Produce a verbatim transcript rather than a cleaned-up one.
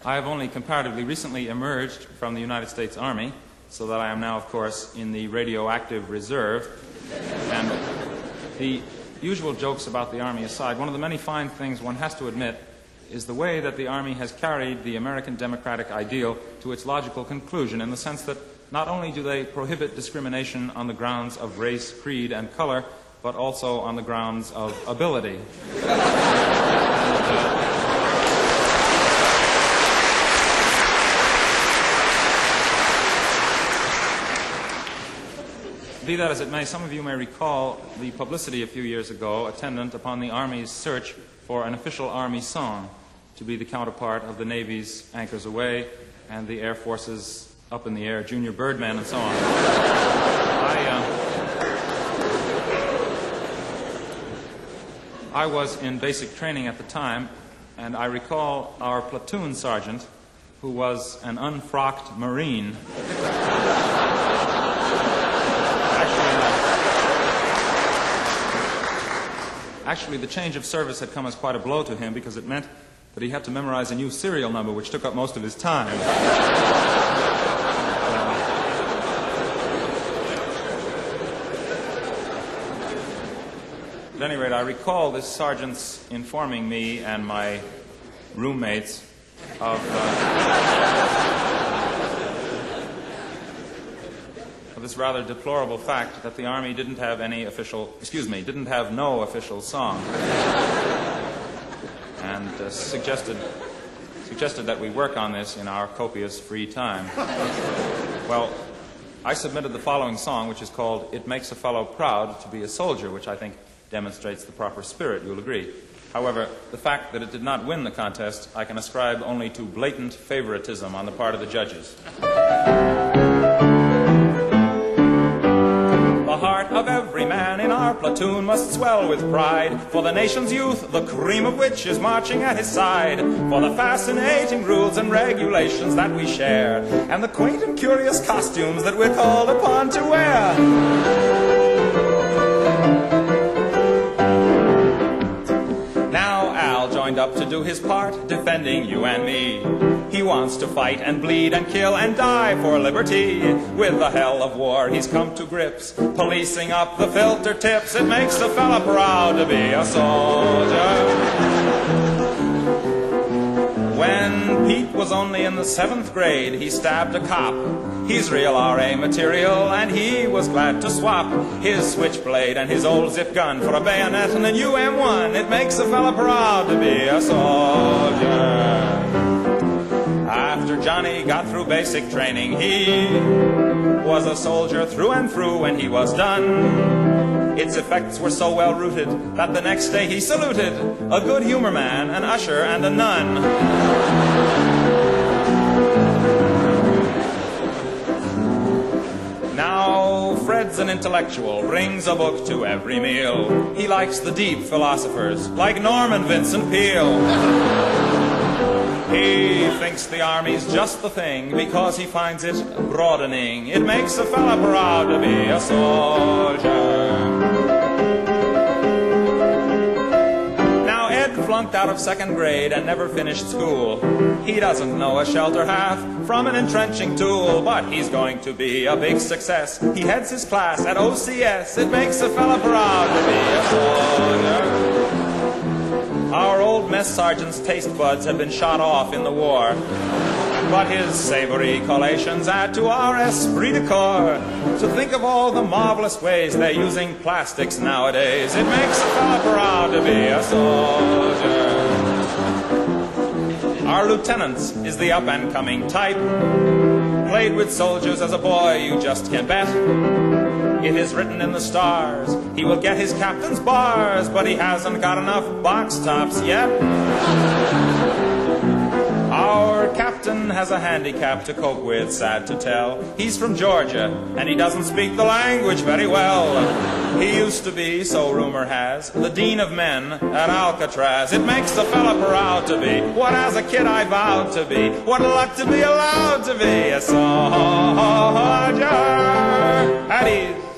I have only comparatively recently emerged from the United States Army, so that I am now, of course, in the radioactive reserve. And the usual jokes about the Army aside, one of the many fine things one has to admit is the way that the Army has carried the American democratic ideal to its logical conclusion, in the sense that not only do they prohibit discrimination on the grounds of race, creed, and color, but also on the grounds of ability. and, uh, Be that as it may, some of you may recall the publicity a few years ago attendant upon the Army's search for an official Army song to be the counterpart of the Navy's Anchors Aweigh and the Air Force's Up in the Air, Junior Birdman, and so on. I, uh, I was in basic training at the time, and I recall our platoon sergeant, who was an unfrocked Marine, Actually, the change of service had come as quite a blow to him, because it meant that he had to memorize a new serial number, which took up most of his time. uh, at any rate, I recall this sergeant's informing me and my roommates of, uh, this rather deplorable fact that the Army didn't have any official, excuse me, didn't have no official song, and uh, suggested, suggested that we work on this in our copious free time. Well, I submitted the following song, which is called "It Makes a Fellow Proud to Be a Soldier," which I think demonstrates the proper spirit, you'll agree. However, the fact that it did not win the contest, I can ascribe only to blatant favoritism on the part of the judges. The heart of every man in our platoon must swell with pride for the nation's youth, the cream of which is marching at his side, for the fascinating rules and regulations that we share, and the quaint and curious costumes that we're called upon to wear. Now Al joined up to do his part, defending you and me. He wants to fight and bleed and kill and die for liberty. With the hell of war he's come to grips, policing up the filter tips. It makes a fella proud to be a soldier. When Pete was only in the seventh grade, he stabbed a cop. He's real R A material, and he was glad to swap his switchblade and his old zip gun for a bayonet and a U M one. It makes a fella proud to be a soldier. After Johnny got through basic training, he was a soldier through and through when he was done. Its effects were so well rooted that the next day he saluted a good humor man, an usher, and a nun. Now Fred's an intellectual, brings a book to every meal. He likes the deep philosophers, like Norman Vincent Peale. He thinks the Army's just the thing because he finds it broadening. It makes a fella proud to be a soldier. Now Ed flunked out of second grade and never finished school. He doesn't know a shelter half from an entrenching tool, but he's going to be a big success. He heads his class at O C S. It makes a fella proud to be a soldier. Our old mess sergeant's taste buds have been shot off in the war, but his savory collations add to our esprit de corps. To think of all the marvelous ways they're using plastics nowadays, it makes a fella proud to be a soldier. Our lieutenant is the up-and-coming type. Played with soldiers as a boy, you just can't bet. It is written in the stars, he will get his captain's bars, but he hasn't got enough box tops yet. Our captain has a handicap to cope with, sad to tell. He's from Georgia, and he doesn't speak the language very well. He used to be, so rumor has, the dean of men at Alcatraz. It makes a fella proud to be what as a kid I vowed to be. What a luck to be allowed to be a soldier at ease.